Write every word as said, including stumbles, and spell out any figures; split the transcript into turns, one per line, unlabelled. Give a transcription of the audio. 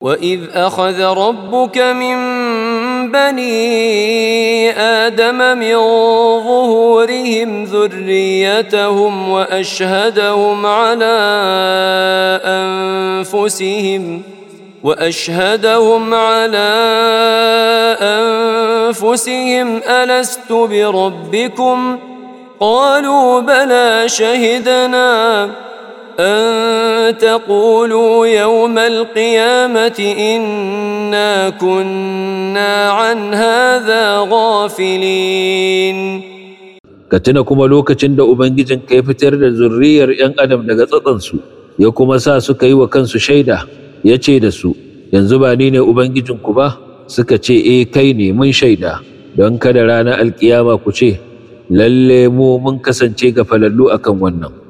وإذ أخذ ربك من بني آدم من ظهورهم ذريتهم وأشهدهم على أنفسهم وأشهدهم على أنفسهم ألست بربكم قالوا بلى شهدنا أن تقولوا يوم القيامة إنا كنا عن هذا غافلين.
Katina kuma lokacin da Ubangijinka ya fitar da zurriyar ‘yan Adam daga tsatsansu, ya kuma sa suka yi wa kansu shaida, ya ce da su, yanzu ba ni ne Ubangijinku ba? Suka ce, e kai ne mun shaida, don kada ranar alkiyama ku ce, lalle mu mun kasance gafalallu akan wannan.